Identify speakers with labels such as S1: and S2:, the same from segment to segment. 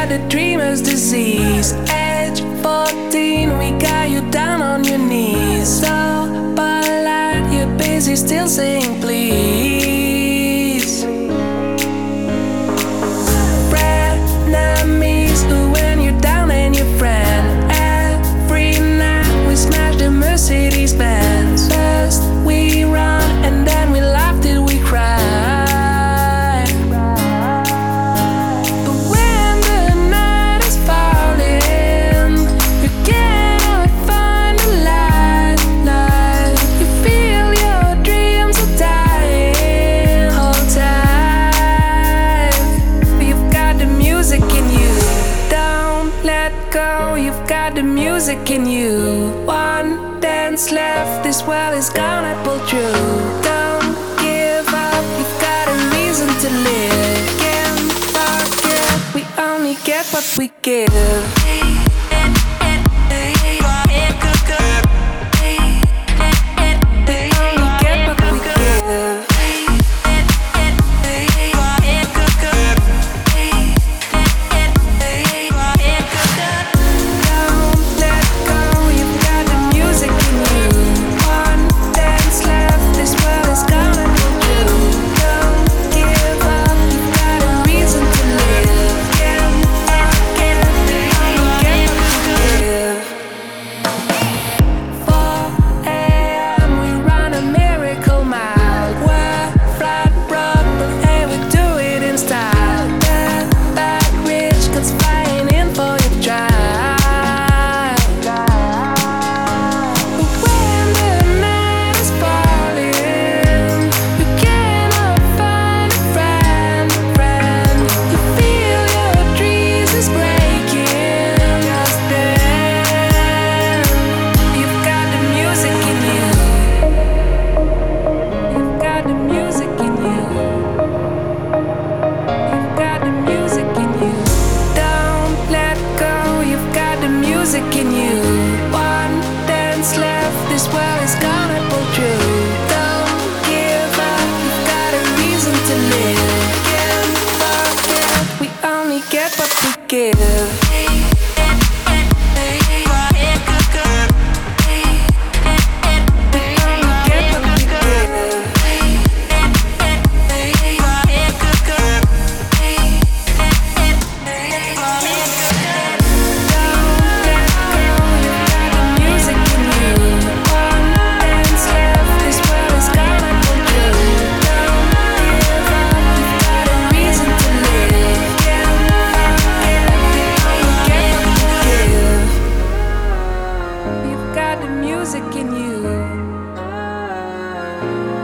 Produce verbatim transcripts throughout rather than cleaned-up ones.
S1: the dreamer's disease. Age fourteen, we got you down on your knees. So polite, you're busy still saying please. Frenemies, who when you're down and your friend. Every night we smash the Mercedes Benz. First we run and then we laugh till we cry. You've got the music in you. One dance left, this world is gonna pull through. Don't give up, you've got a reason to live. Can't forget, we only get what we give.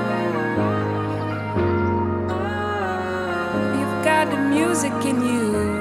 S1: Music in you.